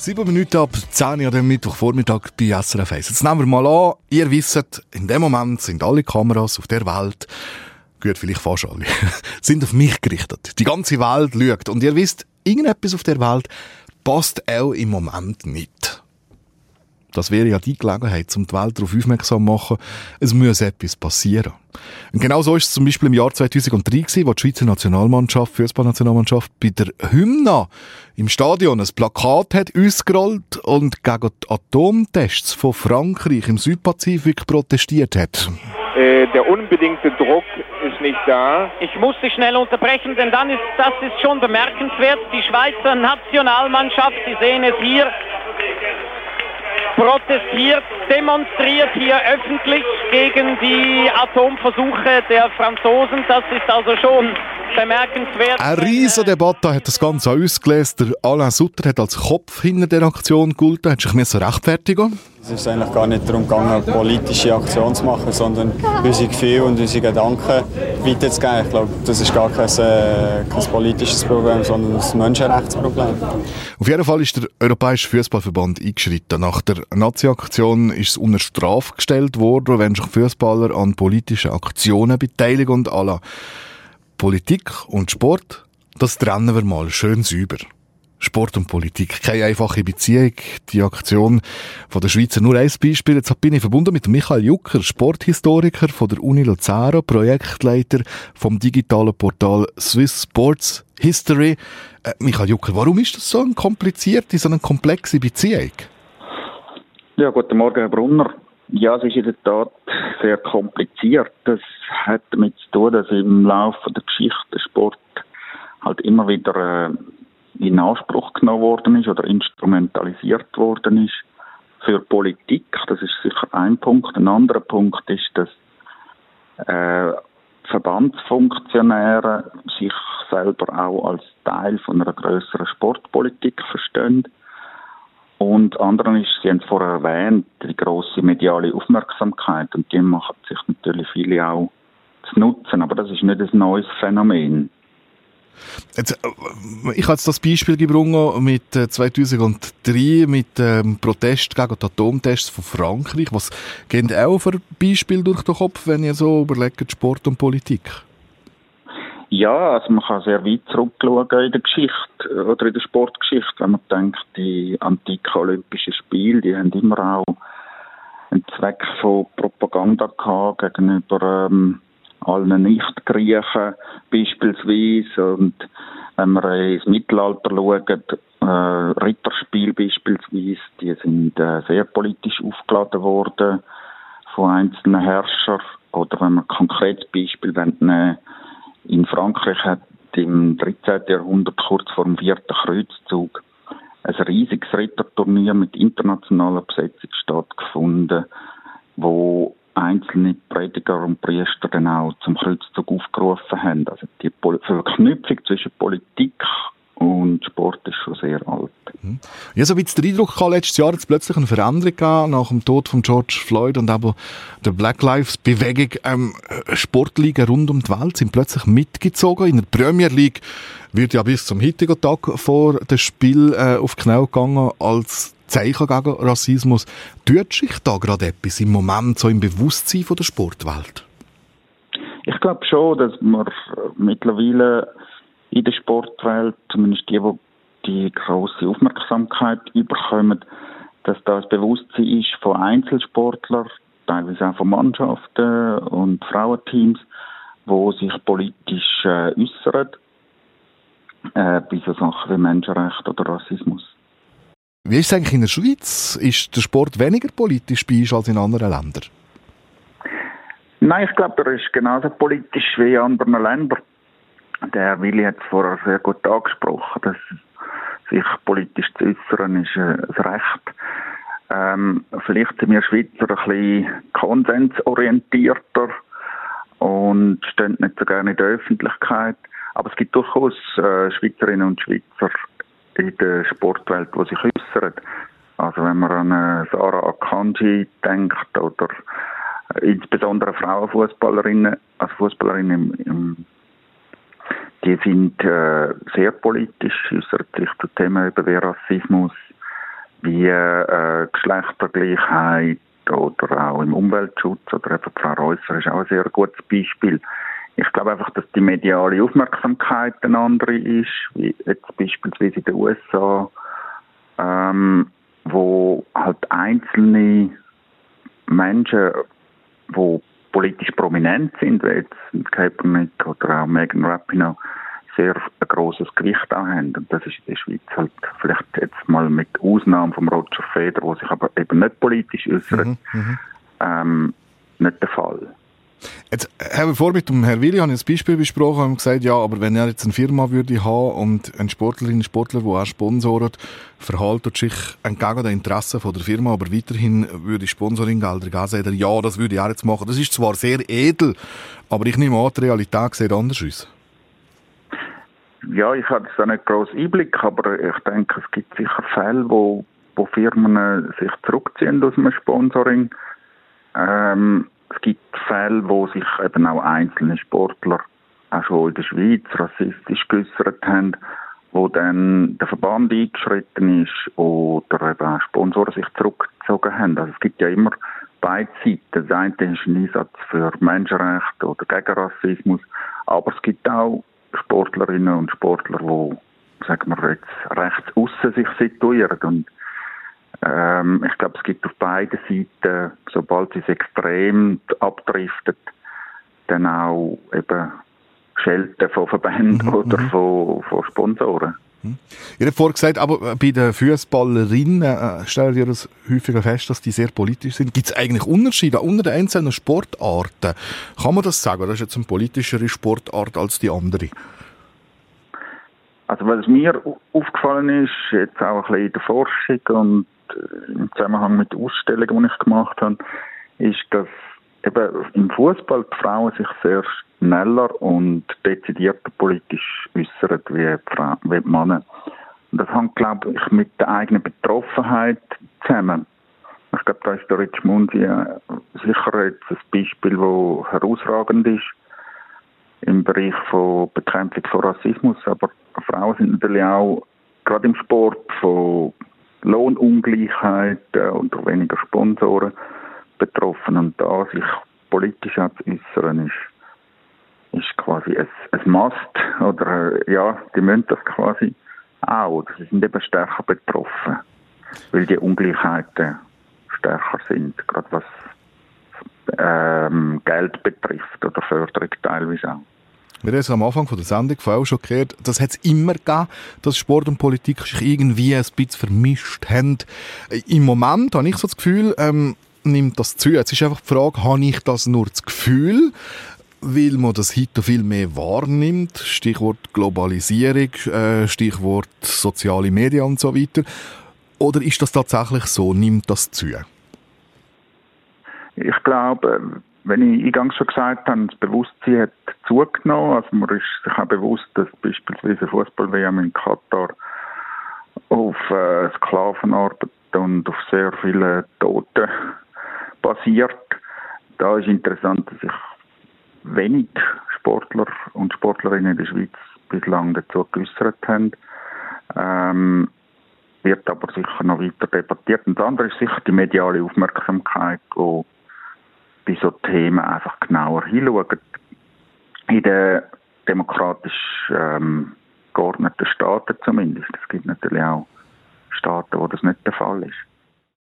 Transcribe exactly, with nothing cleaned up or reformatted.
Sieben Minuten ab zehn Uhr an dem Mittwochvormittag bei S R F eins. Jetzt nehmen wir mal an, ihr wisst, in dem Moment sind alle Kameras auf der Welt, gut, vielleicht fast alle, sind auf mich gerichtet. Die ganze Welt schaut. Und ihr wisst, irgendetwas auf der Welt passt auch im Moment nicht. Das wäre ja die Gelegenheit, um die Welt darauf aufmerksam zu machen, es muss etwas passieren. Und genau so ist es zum Beispiel im Jahr zweitausenddrei gewesen, wo die Schweizer Nationalmannschaft, Fußballnationalmannschaft, bei der Hymne im Stadion ein Plakat hat ausgerollt und gegen die Atomtests von Frankreich im Südpazifik protestiert hat. Äh, der unbedingte Druck ist nicht da. Ich muss Sie schnell unterbrechen, denn dann ist, das ist schon bemerkenswert. Die Schweizer Nationalmannschaft, Sie sehen es hier, protestiert, demonstriert hier öffentlich gegen die Atomversuche der Franzosen. Das ist also schon bemerkenswert. Eine riesige Debatte hat das Ganze ausgelöst. Der Alain Sutter hat als Kopf hinter der Aktion gehalten, hat sich mehr rechtfertigen. Es ist eigentlich gar nicht darum gegangen, eine politische Aktion zu machen, sondern unsere Gefühle und unsere Gedanken weiterzugeben. Ich glaube, das ist gar kein, äh, kein politisches Problem, sondern ein Menschenrechtsproblem. Auf jeden Fall ist der Europäische Fußballverband eingeschritten. Nach der Nazi-Aktion ist es unter Strafe gestellt worden, wenn sich Fußballer an politischen Aktionen beteiligen und alle. Politik und Sport, das trennen wir mal schön sauber. Sport und Politik, keine einfache Beziehung. Die Aktion von der Schweizer nur ein Beispiel. Jetzt bin ich verbunden mit Michael Jucker, Sporthistoriker von der Uni Luzern, Projektleiter vom digitalen Portal Swiss Sports History. Äh, Michael Jucker, warum ist das so eine komplizierte, so eine komplexe Beziehung? Ja, guten Morgen, Herr Brunner. Ja, es ist in der Tat sehr kompliziert. Das hat damit zu tun, dass im Laufe der Geschichte der Sport halt immer wieder äh, in Anspruch genommen worden ist oder instrumentalisiert worden ist für Politik. Das ist sicher ein Punkt. Ein anderer Punkt ist, dass äh, Verbandsfunktionäre sich selber auch als Teil von einer grösseren Sportpolitik verstehen. Und anderen ist, Sie haben es vorher erwähnt, die grosse mediale Aufmerksamkeit. Und die machen sich natürlich viele auch zu nutzen. Aber das ist nicht ein neues Phänomen. Jetzt, ich habe jetzt das Beispiel gebracht mit zweitausenddrei, mit ähm, Protest gegen die Atomtests von Frankreich. Was geht auch für Beispiele durch den Kopf, wenn ihr so überlegt, Sport und Politik? Ja, also man kann sehr weit zurückschauen in der Geschichte oder in der Sportgeschichte, wenn man denkt, die antiken Olympischen Spiele, die haben immer auch einen Zweck von Propaganda gehabt gegenüber ähm, allen Nicht-Griechen beispielsweise. Und wenn man ins Mittelalter schaut, äh, Ritterspiele beispielsweise, die sind äh, sehr politisch aufgeladen worden von einzelnen Herrschern. Oder wenn man ein konkretes Beispiel nehmen, in Frankreich hat im dreizehnten Jahrhundert kurz vor dem vierten Kreuzzug ein riesiges Ritterturnier mit internationaler Besetzung stattgefunden, wo einzelne Prediger und Priester dann auch zum Kreuzzug aufgerufen haben. Also die Verknüpfung zwischen Politik und Sport ist schon sehr alt. Ja, so wie es den Eindruck hatte, letztes Jahr jetzt plötzlich eine Veränderung gab, nach dem Tod von George Floyd und eben der Black Lives Bewegung. Ähm, Sportligen rund um die Welt sind plötzlich mitgezogen. In der Premier League wird ja bis zum heutigen Tag vor dem Spiel äh, auf die Knie gegangen als Zeichen gegen Rassismus. Tut sich da gerade etwas im Moment so im Bewusstsein von der Sportwelt? Ich glaube schon, dass man mittlerweile in der Sportwelt, zumindest die, die die grosse Aufmerksamkeit überkommen, dass da ein Bewusstsein ist von Einzelsportlern, teilweise auch von Mannschaften und Frauenteams, die sich politisch äh, äußern, äh, bei so Sachen wie Menschenrechte oder Rassismus. Wie ist es eigentlich in der Schweiz? Ist der Sport weniger politisch bei uns als in anderen Ländern? Nein, ich glaube, er ist genauso politisch wie in anderen Ländern. Der Willi hat es vorher sehr gut angesprochen, dass sich politisch zu äußern ist ein Recht. Ähm, vielleicht sind wir Schweizer ein bisschen konsensorientierter und stehen nicht so gerne in der Öffentlichkeit. Aber es gibt durchaus äh, Schweizerinnen und Schweizer in der Sportwelt, die sich äußern. Also wenn man an äh, Sarah Akanji denkt oder äh, insbesondere Frauenfußballerinnen, also Fußballerinnen im, im die sind äh, sehr politisch, äußern sich zu Themen über wie Rassismus, wie äh, Geschlechtergleichheit oder auch im Umweltschutz oder eben Frau Reusser ist auch ein sehr gutes Beispiel. Ich glaube einfach, dass die mediale Aufmerksamkeit eine andere ist, wie jetzt beispielsweise in den U S A, ähm, wo halt einzelne Menschen, die politisch prominent sind, wie jetzt Kaepernick oder auch Megan Rapinoe, sehr ein grosses Gewicht auch haben. Und das ist in der Schweiz halt vielleicht jetzt mal mit Ausnahme von Roger Federer, der sich aber eben nicht politisch äußert, mhm, ähm, nicht der Fall. Jetzt haben wir vor mit dem Herrn Willi ein Beispiel besprochen und gesagt, ja, aber wenn er jetzt eine Firma würde haben und ein Sportlerin, ein Sportler, der auch sponsort, verhaltet sich entgegen den Interessen von der Firma, aber weiterhin würde Sponsoringgelder geben, sagt er, ja, das würde ich auch jetzt machen. Das ist zwar sehr edel, aber ich nehme an, die Realität sieht anders aus. Ja, ich habe da nicht gross Einblick, aber ich denke, es gibt sicher Fälle, wo, wo Firmen sich zurückziehen aus dem Sponsoring. Ähm, es gibt Fälle, wo sich eben auch einzelne Sportler auch schon in der Schweiz rassistisch geäussert haben, wo dann der Verband eingeschritten ist oder eben auch Sponsoren sich zurückgezogen haben. Also es gibt ja immer beide Seiten. Das eine ist ein Einsatz für Menschenrechte oder gegen Rassismus, aber es gibt auch Sportlerinnen und Sportler, die, sagen wir jetzt, rechts aussen sich situieren. Und ähm, ich glaube, es gibt auf beiden Seiten, sobald es extrem abdriftet, dann auch eben Schelte von Verbänden mhm, oder von, von Sponsoren. Mhm. Ihr habt vorhin gesagt, aber bei den Fußballerinnen äh, stellen wir das häufiger fest, dass die sehr politisch sind. Gibt es eigentlich Unterschiede unter den einzelnen Sportarten? Kann man das sagen? Das ist jetzt eine politischere Sportart als die andere? Also was mir aufgefallen ist, jetzt auch ein bisschen in der Forschung und im Zusammenhang mit den Ausstellungen, die ich gemacht habe, ist, dass eben im Fußball die Frauen sich sehr schneller und dezidierter politisch äußern wie die, Frauen, wie die Männer. Und das hängt, glaube ich, mit der eigenen Betroffenheit zusammen. Ich glaube, da ist der Rich Mundi sicher jetzt ein Beispiel, das herausragend ist im Bereich von Bekämpfung von Rassismus. Aber Frauen sind natürlich auch gerade im Sport von Lohnungleichheit oder weniger Sponsoren betroffen. Und da sich politisch zu äußern ist, ist quasi ein, ein Must. Oder ja, die müssen das quasi auch. Sie sind eben stärker betroffen, weil die Ungleichheiten stärker sind, gerade was ähm, Geld betrifft oder Förderung teilweise auch. Wir haben es am Anfang von der Sendung auch schon gehört, das hat es immer gegeben, dass Sport und Politik sich irgendwie ein bisschen vermischt haben. Im Moment habe ich so das Gefühl, ähm, nimmt das zu. Jetzt ist einfach die Frage, habe ich das nur das Gefühl, weil man das heute viel mehr wahrnimmt, Stichwort Globalisierung, äh, Stichwort soziale Medien und so weiter, oder ist das tatsächlich so, nimmt das zu? Ich glaube, wenn ich eingangs schon gesagt habe, das Bewusstsein hat zugenommen. Also man ist sich auch bewusst, dass beispielsweise Fußball-W M in Katar auf äh, Sklavenarbeit und auf sehr viele Tote basiert. Da ist interessant, dass sich wenig Sportler und Sportlerinnen in der Schweiz bislang dazu geäussert haben. Ähm, wird aber sicher noch weiter debattiert. Und das andere ist sicher die mediale Aufmerksamkeit, die bei so Themen einfach genauer hinschauen. In den demokratisch ähm, geordneten Staaten zumindest. Es gibt natürlich auch Staaten, wo das nicht der Fall ist.